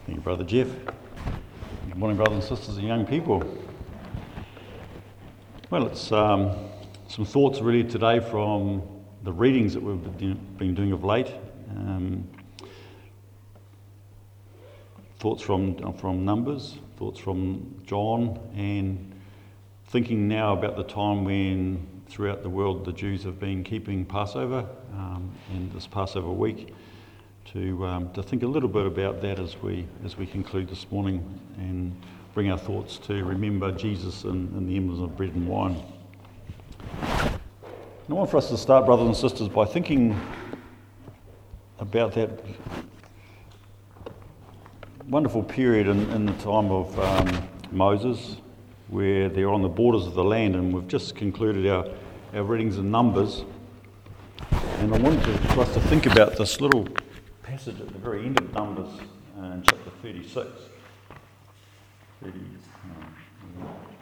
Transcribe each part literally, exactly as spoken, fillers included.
Thank you, Brother Jeff. Good morning, brothers and sisters and young people. Well, it's um, some thoughts really today from the readings that we've been doing of late. Um, thoughts from from Numbers, thoughts from John, and thinking now about the time when throughout the world the Jews have been keeping Passover um, and this Passover week. To um, to think a little bit about that as we as we conclude this morning and bring our thoughts to remember Jesus and, and the emblems of bread and wine. And I want for us to start, brothers and sisters, by thinking about that wonderful period in, in the time of um, Moses, where they're on the borders of the land, and we've just concluded our, our readings in Numbers. And I wanted to, for us to think about this little passage at the very end of Numbers, uh, in chapter thirty-six. thirty, um,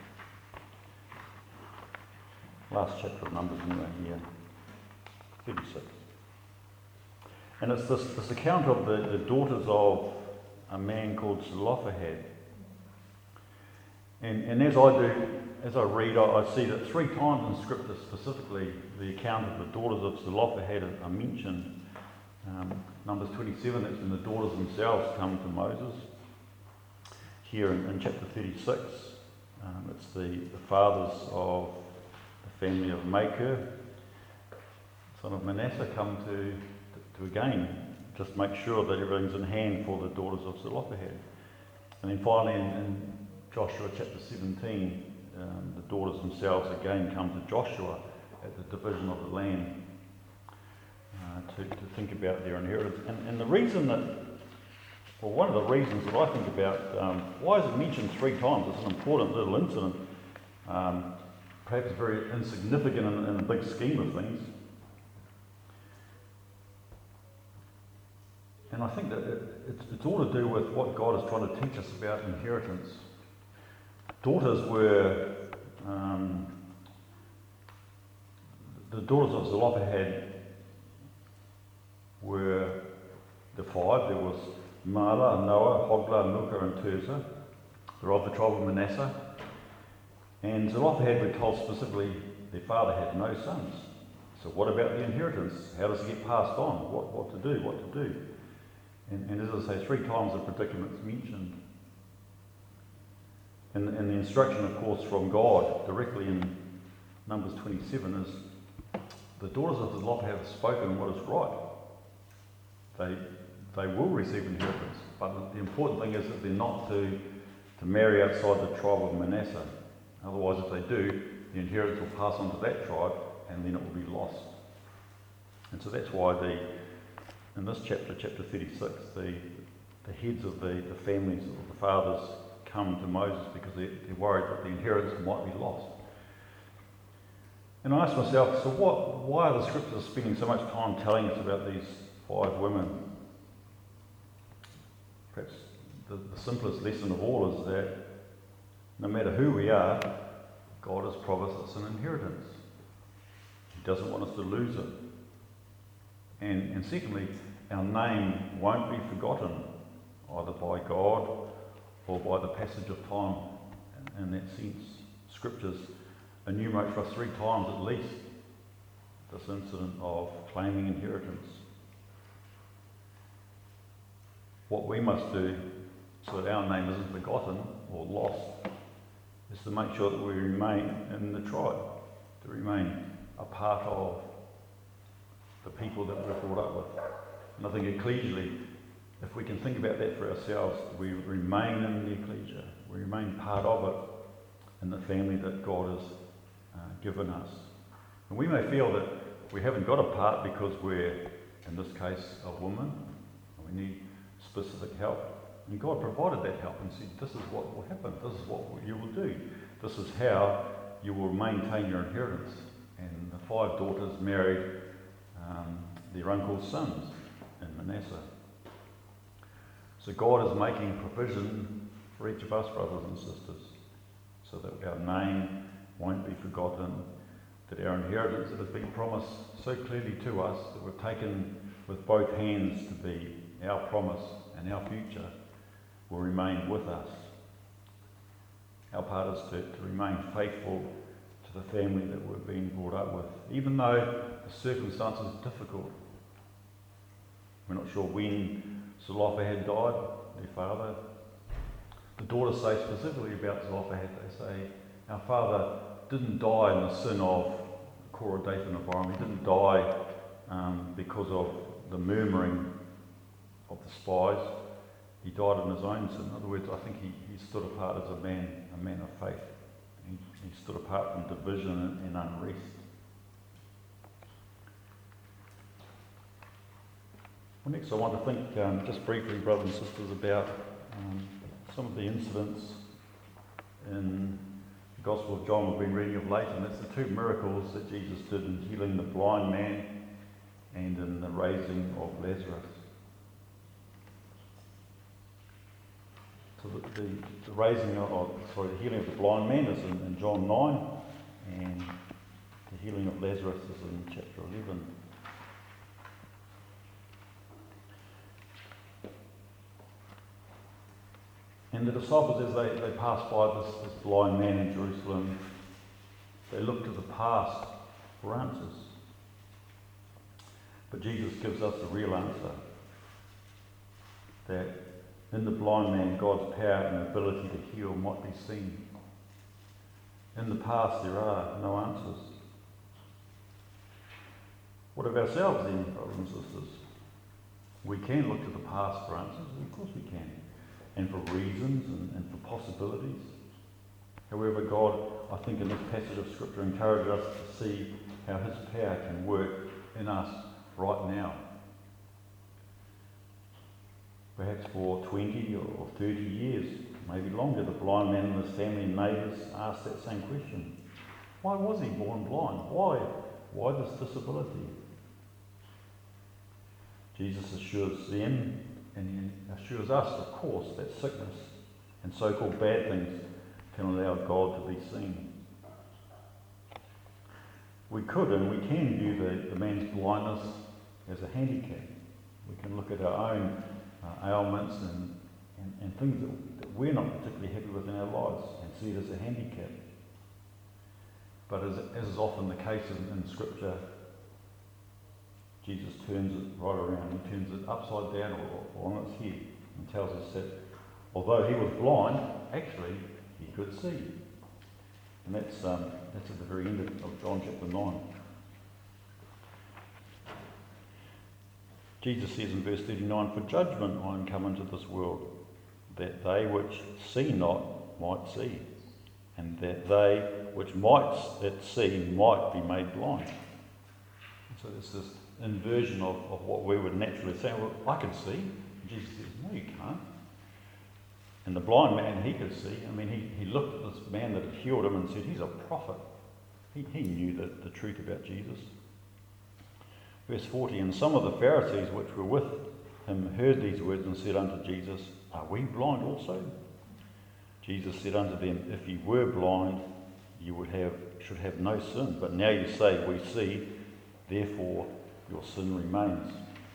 last chapter of Numbers, anyway, here. thirty-six. And it's this, this account of the, the daughters of a man called Zelophehad. And, and as I do, as I read, I, I see that three times in Scripture specifically, the account of the daughters of Zelophehad are, are mentioned. Um, Numbers twenty-seven, that's when the daughters themselves come to Moses. Here in, in chapter thirty-six, um, it's the, the fathers of the family of Machir, son of Manasseh, come to, to, to again just make sure that everything's in hand for the daughters of Zelophehad. And then finally in, in Joshua chapter seventeen, um, the daughters themselves again come to Joshua at the division of the land. Uh, to, to think about their inheritance. And, and the reason that, well, one of the reasons that I think about, um, why is it mentioned three times? It's an important little incident, um, perhaps very insignificant in, in the big scheme of things. And I think that it, it's, it's all to do with what God is trying to teach us about inheritance. Daughters were, um, the daughters of Zelophehad were the five. There was Mahlah, Noah, Hoglah, Milcah and Tirzah. They're of the tribe of Manasseh. And Zelophehad, we're told specifically, their father had no sons. So what about the inheritance? How does it get passed on? What, what to do? What to do? And, and as I say, three times the predicament's mentioned. And, and the instruction, of course, from God directly in Numbers twenty-seven is the daughters of Zelophehad have spoken what is right. They they will receive inheritance, but the important thing is that they're not to, to marry outside the tribe of Manasseh. Otherwise, if they do, the inheritance will pass on to that tribe, and then it will be lost. And so that's why the in this chapter, chapter thirty-six, the the heads of the, the families of the fathers come to Moses because they're, they're worried that the inheritance might be lost. And I asked myself, so what? Why are the scriptures spending so much time telling us about these five women? Perhaps the, the simplest lesson of all is that no matter who we are, God has promised us an inheritance. He doesn't want us to lose it. And, and secondly, our name won't be forgotten either by God or by the passage of time. In, in that sense, scriptures enumerate for us three times at least this incident of claiming inheritance. What we must do so that our name isn't forgotten or lost is to make sure that we remain in the tribe, to remain a part of the people that we're brought up with. And I think ecclesially, if we can think about that for ourselves, we remain in the ecclesia, we remain part of it in the family that God has uh, given us. And we may feel that we haven't got a part because we're, in this case, a woman, and we need specific help. And God provided that help and said, this is what will happen, this is what you will do, this is how you will maintain your inheritance. And the five daughters married um, their uncle's sons in Manasseh. So God is making provision for each of us, brothers and sisters, so that our name won't be forgotten, that our inheritance that has been promised so clearly to us, that we've taken with both hands to be our promise and our future, will remain with us. Our part is to, to remain faithful to the family that we're being brought up with, even though the circumstances are difficult. We're not sure when Zelophehad died, their father. The daughters say specifically about Zelophehad, they say, our father didn't die in the sin of Korah, Dathan, and Abiram. He didn't die um, because of the murmuring of the spies. He died in his own sin. In other words, I think he, he stood apart as a man, a man of faith. He, he stood apart from division and, and unrest. Well, next I want to think um, just briefly, brothers and sisters, about um, some of the incidents in the Gospel of John we've been reading of late, and it's the two miracles that Jesus did in healing the blind man and in the raising of Lazarus. So the, the, the raising of, oh, sorry, the healing of the blind man is in, in John nine, and the healing of Lazarus is in chapter eleven. And the disciples, as they, they passed by this, this blind man in Jerusalem, they looked to the past for answers. But Jesus gives us the real answer, that in the blind man, God's power and ability to heal might be seen. In the past, there are no answers. What of ourselves then, brothers and sisters? We can look to the past for answers, of course we can, and for reasons and, and for possibilities. However, God, I think in this passage of Scripture, encourages us to see how His power can work in us right now. Perhaps for twenty or thirty years, maybe longer, the blind man and his family and neighbours asked that same question. Why was he born blind? Why? Why this disability? Jesus assures them, and He assures us, of course, that sickness and so-called bad things can allow God to be seen. We could and we can view the, the man's blindness as a handicap. We can look at our own uh, ailments and, and, and things that, that we're not particularly happy with in our lives and see it as a handicap. But as, as is often the case in, in Scripture, Jesus turns it right around. He turns it upside down or, or on its head and tells us that although he was blind, actually he could see. And that's, um, that's at the very end of, of John chapter nine. Jesus says in verse thirty-nine, "For judgment I am come into this world, that they which see not might see, and that they which might see might be made blind." And so there's this inversion of, of what we would naturally say. Well, I can see. And Jesus says, no, you can't. And the blind man, he could see. I mean, he, he looked at this man that had healed him and said, he's a prophet. He, he knew the, the truth about Jesus. Verse forty, "And some of the Pharisees which were with him heard these words and said unto Jesus, Are we blind also? Jesus said unto them, If ye were blind, you would have should have no sin. But now you say, We see, therefore your sin remains."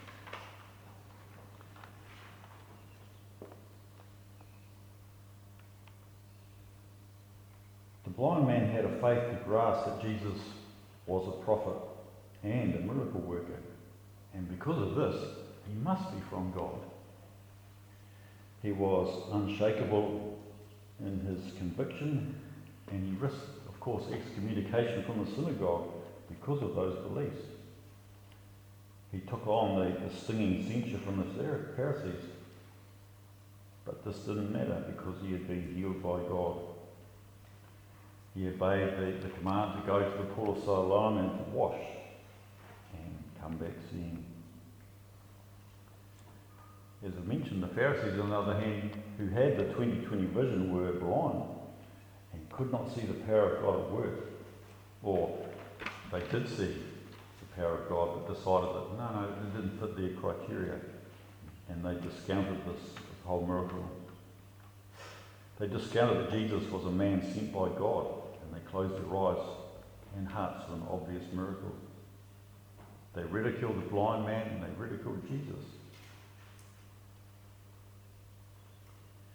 The blind man had a faith to grasp that Jesus was a prophet and a miracle worker. And because of this, he must be from God. He was unshakable in his conviction, and he risked, of course, excommunication from the synagogue because of those beliefs. He took on the, the stinging censure from the Pharisees, but this didn't matter because he had been healed by God. He obeyed the, the command to go to the pool of Siloam and to wash and come back seeing. As I mentioned, the Pharisees, on the other hand, who had the twenty twenty vision, were blind and could not see the power of God at work. Or they did see the power of God, but decided that no, no, it didn't fit their criteria, and they discounted this, this whole miracle. They discounted that Jesus was a man sent by God, and they closed their eyes and hearts to an obvious miracle. They ridiculed the blind man, and they ridiculed Jesus.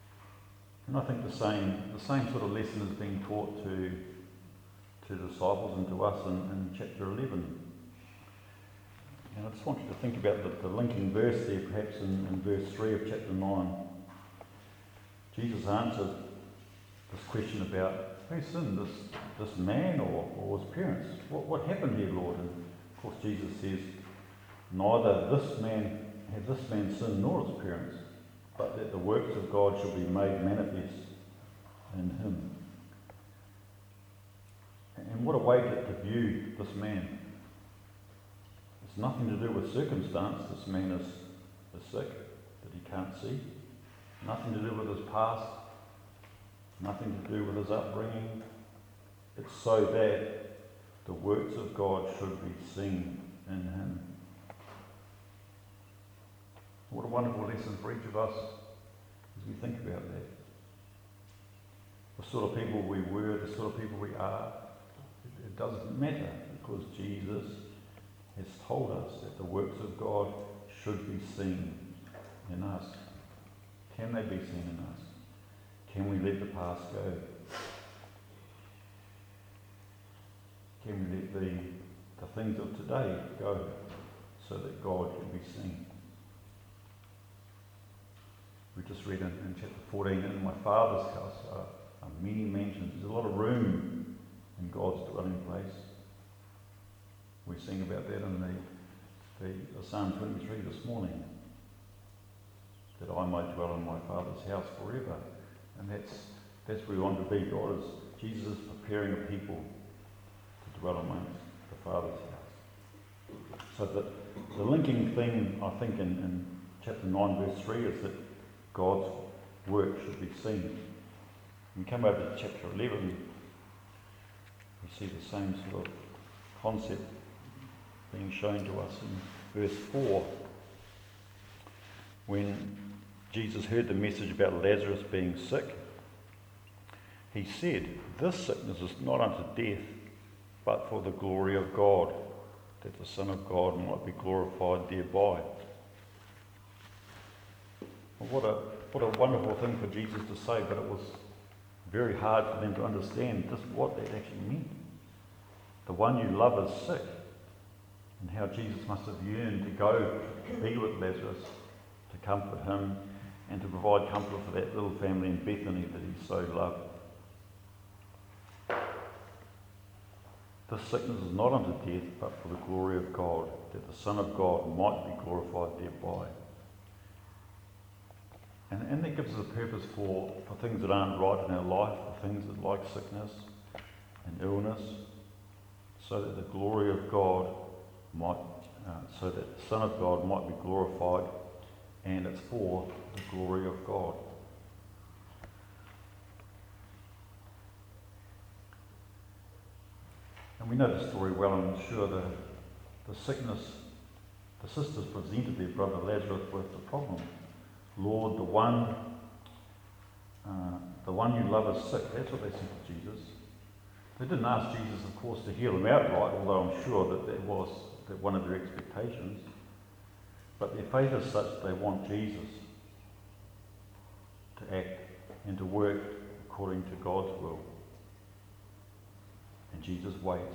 And I think the same, the same sort of lesson is being taught to, to disciples and to us in, in chapter eleven. And I just want you to think about the, the linking verse there, perhaps in, in verse three of chapter nine. Jesus answered this question about who sinned, this, this man or, or his parents? What, what happened here, Lord? And of course Jesus says, neither this man have this man sinned nor his parents, but that the works of God shall be made manifest in him. And what a way to, to view this man. It's nothing to do with circumstance. This man is, is sick, that he can't see. Nothing to do with his past. Nothing to do with his upbringing. It's so that the works of God should be seen in him. What a wonderful lesson for each of us as we think about that. The sort of people we were, the sort of people we are, it, it doesn't matter, because Jesus has told us that the works of God should be seen in us. Can they be seen in us? Can we let the past go? Can we let the, the things of today go so that God can be seen? We just read in, in chapter fourteen, in my Father's house are, are many mansions. There's a lot of room in God's dwelling place. We sing about that in the, the, the Psalm twenty-three this morning. That I might dwell in my Father's house forever. And that's that's where we want to be. God is, Jesus is preparing a people to dwell amongst the Father's house. So the, the linking thing, I think, in, in chapter nine, verse three, is that God's work should be seen. When we come over to chapter eleven, we see the same sort of concept being shown to us in verse four. When Jesus heard the message about Lazarus being sick, he said, this sickness is not unto death, but for the glory of God, that the Son of God might be glorified thereby. Well, what a what a wonderful thing for Jesus to say, but it was very hard for them to understand just what that actually meant. The one you love is sick, and how Jesus must have yearned to go to be with Lazarus, to comfort him, and to provide comfort for that little family in Bethany that he so loved. This sickness is not unto death, but for the glory of God, that the Son of God might be glorified thereby. And, and that gives us a purpose for, for things that aren't right in our life, for things that like sickness and illness, so that the glory of God might, uh, so that the Son of God might be glorified, and it's for the glory of God. And we know the story well, and I'm sure the, the sickness, the sisters presented their brother Lazarus with the problem. Lord, the one, uh, the one you love is sick. That's what they said to Jesus. They didn't ask Jesus, of course, to heal him outright, although I'm sure that that was that one of their expectations. But their faith is such that they want Jesus to act and to work according to God's will. And Jesus waits.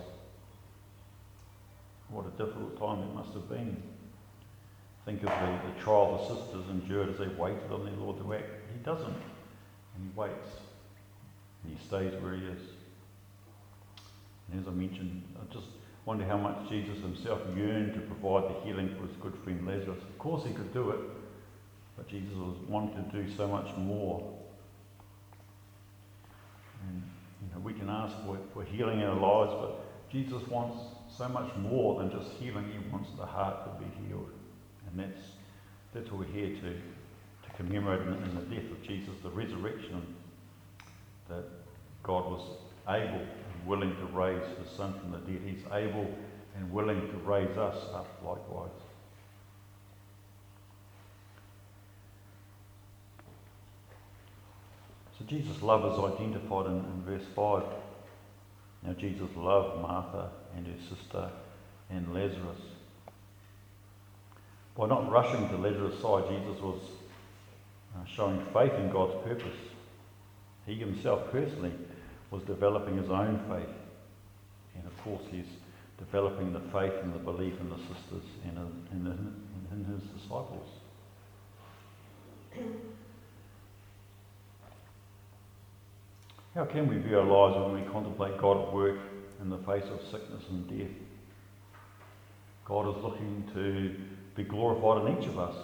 What a difficult time it must have been. Think of the, the trial the sisters endured as they waited on their Lord to act. He doesn't. And he waits. And he stays where he is. And as I mentioned, I just wonder how much Jesus himself yearned to provide the healing for his good friend Lazarus. Of course he could do it, but Jesus was wanting to do so much more. And you know, we can ask for, for healing in our lives, but Jesus wants so much more than just healing. He wants the heart to be healed. And that's that's what we're here to, to commemorate in, in the death of Jesus, the resurrection, that God was able and willing to raise his Son from the dead. He's able and willing to raise us up likewise. So Jesus' love is identified in, in verse five. Now Jesus loved Martha and her sister and Lazarus. By not rushing to Lazarus' side, Jesus was uh, showing faith in God's purpose He himself personally was developing his own faith. And of course he's developing the faith and the belief in the sisters and in, in, in his disciples. How can we view our lives when we contemplate God at work in the face of sickness and death? God is looking to be glorified in each of us.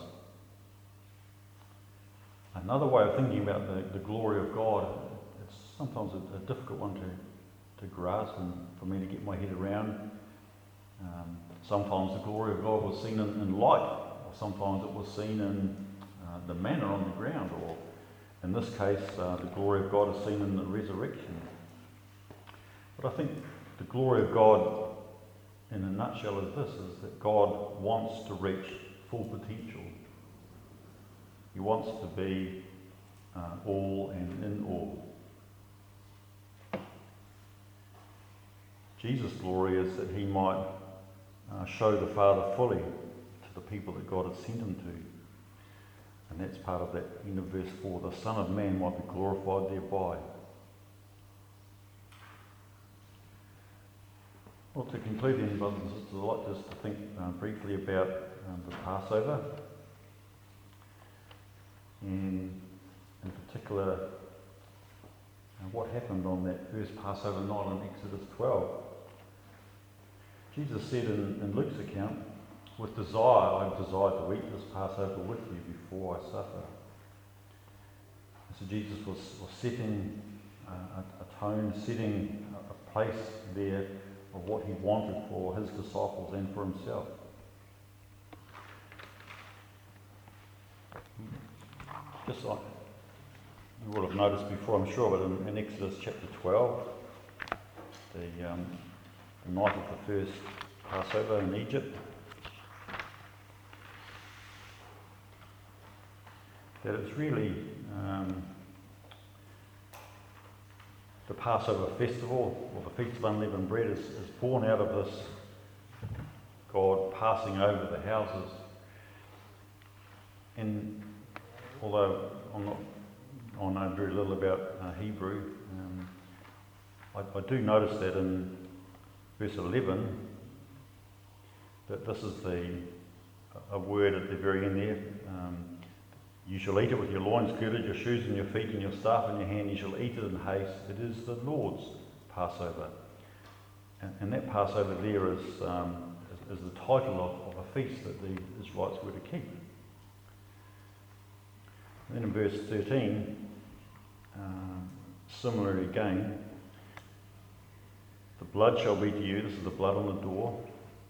Another way of thinking about the, the glory of God, it's sometimes a, a difficult one to, to grasp and for me to get my head around. Um, sometimes the glory of God was seen in, in light, or sometimes it was seen in uh, the manna on the ground, or in this case, uh, the glory of God is seen in the resurrection. But I think the glory of God, in a nutshell, is this, is that God wants to reach full potential. He wants to be uh, all and in all. Jesus' glory is that he might uh, show the Father fully to the people that God has sent him to. And that's part of that end of verse four. The Son of Man might be glorified thereby. Well, to conclude then, brothers and sisters, I'd like just to think uh, briefly about um, the Passover. And in particular, uh, what happened on that first Passover night in Exodus twelve. Jesus said in, in Luke's account, with desire, I desire to eat this Passover with you before I suffer. So Jesus was, was setting uh, a, a tone, setting a, a place there of what he wanted for his disciples and for himself. Just like you would have noticed before, I'm sure, but in, in Exodus chapter twelve, the, um, the night of the first Passover in Egypt, that it's really um, the Passover festival, or the Feast of Unleavened Bread, is, is born out of this God passing over the houses. And although I'm not, I know very little about uh, Hebrew, um, I, I do notice that in verse eleven, that this is the a word at the very end there. Um, You shall eat it with your loins girded, your shoes in your feet, and your staff in your hand. You shall eat it in haste. It is the Lord's Passover. And, and that Passover there is, um, is, is the title of, of a feast that the Israelites were to keep. And then in verse thirteen, um, similarly again, the blood shall be to you, this is the blood on the door,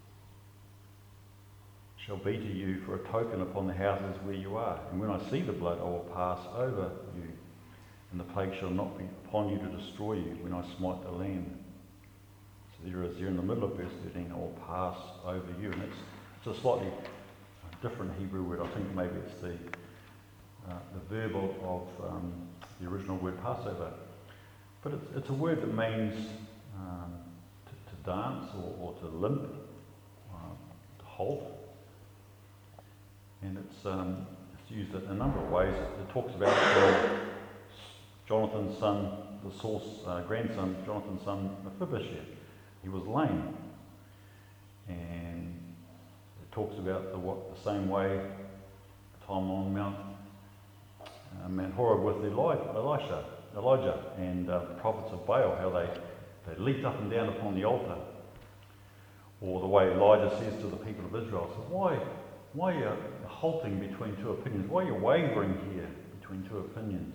shall be to you for a token upon the houses where you are. And when I see the blood, I will pass over you, and the plague shall not be upon you to destroy you when I smite the land. So there is there in the middle of verse thirteen, I will pass over you. And it's, it's a slightly different Hebrew word. I think maybe it's the uh, the verb of, of um, the original word Passover. But it's, it's a word that means um, to, to dance or, or to limp, uh, to halt. And it's, um, it's used in a number of ways. It, it talks about uh, Jonathan's son, the Saul's uh, grandson, Jonathan's son Mephibosheth. He was lame. And it talks about the, what, the same way, the time on Mount, uh, Mount Horeb with Eli, Elisha, Elijah and uh, the prophets of Baal, how they, they leaped up and down upon the altar. Or the way Elijah says to the people of Israel, so why, why are you halting between two opinions? Why are you wavering here between two opinions?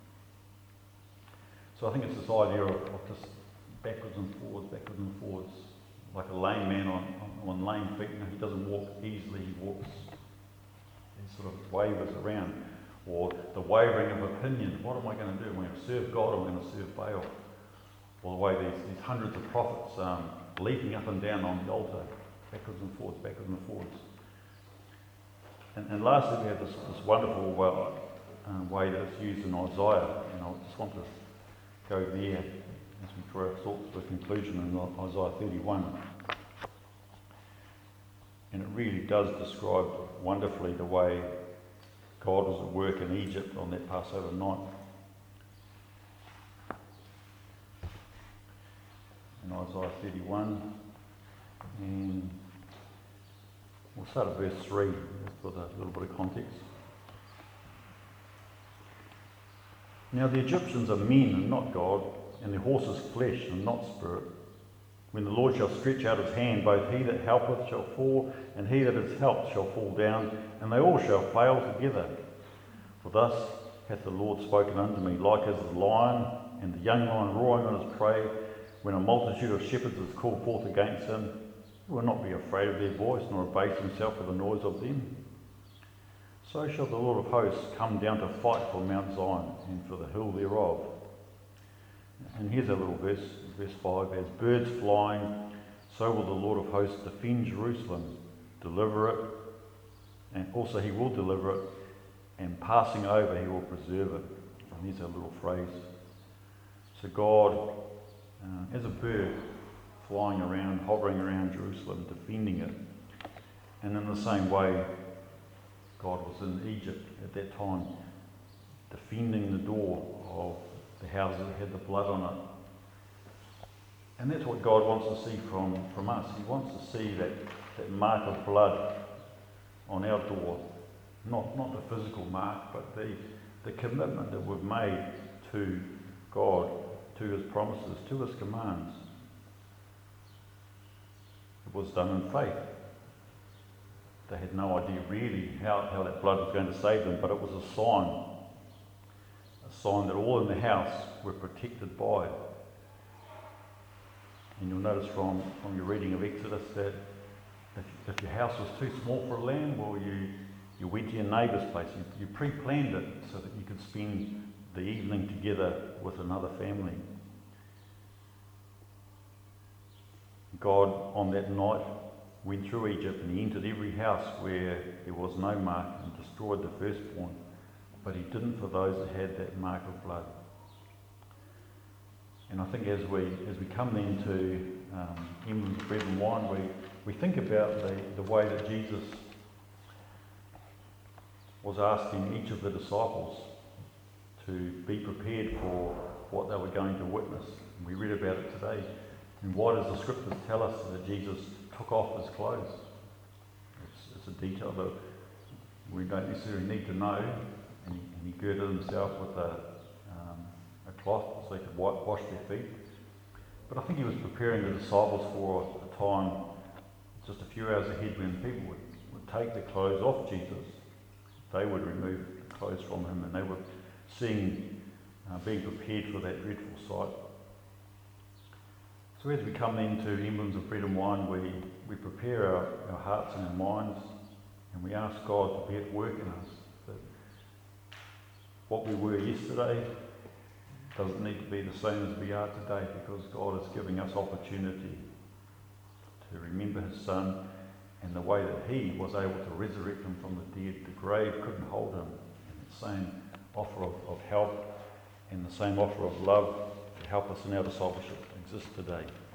So I think it's this idea of, of just backwards and forwards, backwards and forwards, like a lame man on, on, on lame feet. You know, he doesn't walk easily, he walks, he sort of wavers around. Or the wavering of opinions. What am I going to do? Am I going to serve God or am I going to serve Baal? Or the way these, these hundreds of prophets um, leaping up and down on the altar, backwards and forwards, backwards and forwards. And, and lastly, we have this, this wonderful uh, uh, way that it's used in Isaiah. And I just want to go there as we draw our thoughts to a conclusion in Isaiah thirty-one. And it really does describe wonderfully the way God was at work in Egypt on that Passover night. in Isaiah thirty-one. And we'll start at verse three, just with a little bit of context. Now the Egyptians are men and not God, and their horses flesh and not spirit. When the Lord shall stretch out his hand, both he that helpeth shall fall, and he that is helped shall fall down, and they all shall fail together. For thus hath the Lord spoken unto me, like as the lion and the young lion roaring on his prey, when a multitude of shepherds is called forth against him, he will not be afraid of their voice, nor abase himself for the noise of them. So shall the Lord of hosts come down to fight for Mount Zion, and for the hill thereof. And here's a little verse, verse five. As birds flying, so will the Lord of hosts defend Jerusalem, deliver it, and also he will deliver it, and passing over he will preserve it. And here's a little phrase. So God, uh, as a bird, flying around, hovering around Jerusalem, defending it. And in the same way, God was in Egypt at that time, defending the door of the house that had the blood on it. And that's what God wants to see from, from us. He wants to see that, that mark of blood on our door. Not, not the physical mark, but the, the commitment that we've made to God, to his promises, to his commands. It was done in faith. They had no idea really how, how that blood was going to save them, but it was a sign. A sign that all in the house were protected by. And you'll notice from, from your reading of Exodus that if, if your house was too small for a lamb, well, you, you went to your neighbour's place. You, you pre-planned it so that you could spend the evening together with another family. God, on that night, went through Egypt and he entered every house where there was no mark and destroyed the firstborn. But he didn't for those that had that mark of blood. And I think as we as we come into um, emblems of bread and wine, we, we think about the, the way that Jesus was asking each of the disciples to be prepared for what they were going to witness. And we read about it today. And why does the scriptures tell us that Jesus took off his clothes? It's, it's a detail that we don't necessarily need to know. And he, and he girded himself with a, um, a cloth so he could wipe, wash their feet. But I think he was preparing the disciples for a time just a few hours ahead when people would, would take their clothes off Jesus. They would remove the clothes from him, and they were seeing, uh, being prepared for that dreadful sight. So as we come into emblems of bread and wine, we, we prepare our, our hearts and our minds, and we ask God to be at work in us. That what we were yesterday doesn't need to be the same as we are today, because God is giving us opportunity to remember his Son and the way that he was able to resurrect him from the dead. The grave couldn't hold him. And the same offer of, of help and the same offer of love to help us in our discipleship exists today.